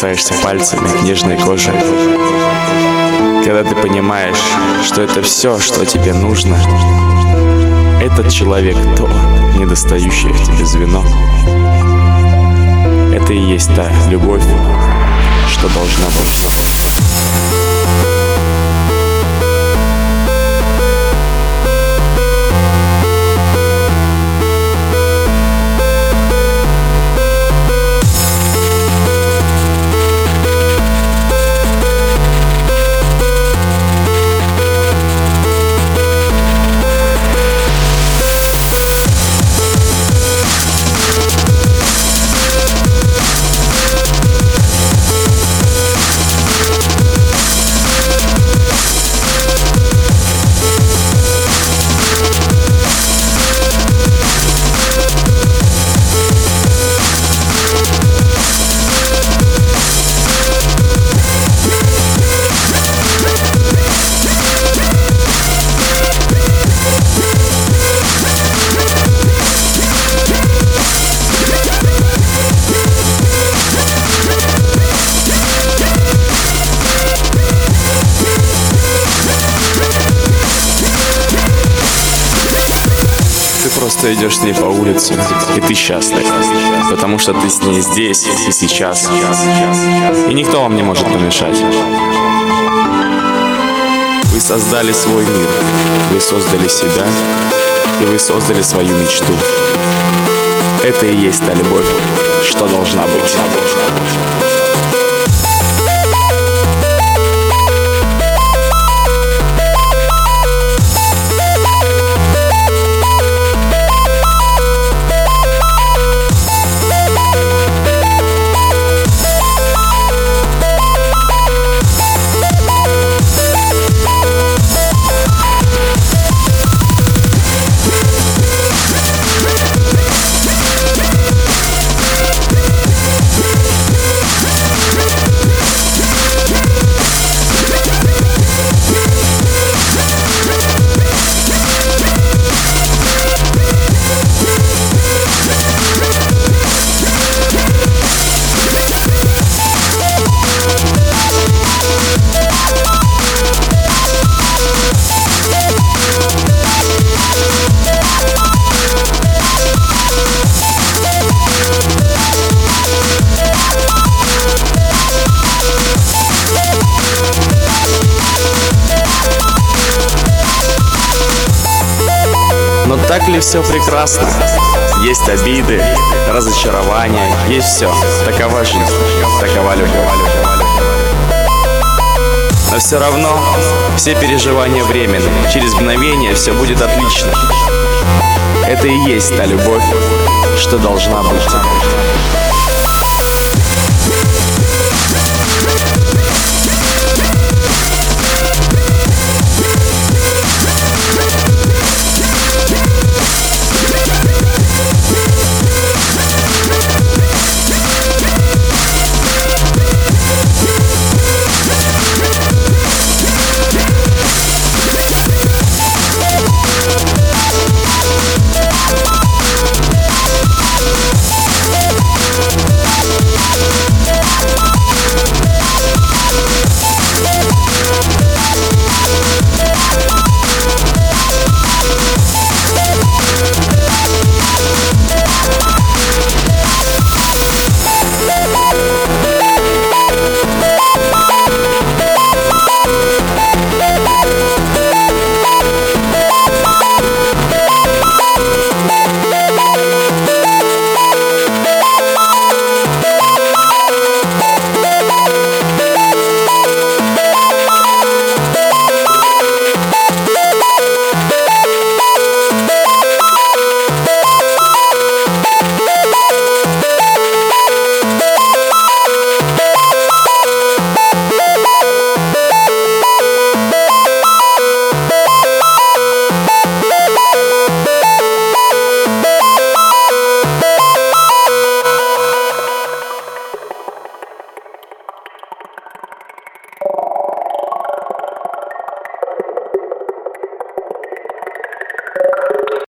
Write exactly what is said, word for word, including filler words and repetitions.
прикасаешься пальцами к нежной коже, когда ты понимаешь, что это все, что тебе нужно. Этот человек — то недостающее в тебе звено. Это и есть та любовь, что должна быть. Ты просто идешь с ней по улице, и ты счастлив, потому что ты с ней здесь и сейчас, и никто вам не может помешать. Вы создали свой мир, вы создали себя, и вы создали свою мечту. Это и есть та любовь, что должна быть. Но так ли все прекрасно? Есть обиды, разочарования, есть все. Такова жизнь, такова любовь. Но все равно все переживания временны. Через мгновение все будет отлично. Это и есть та любовь, что должна быть.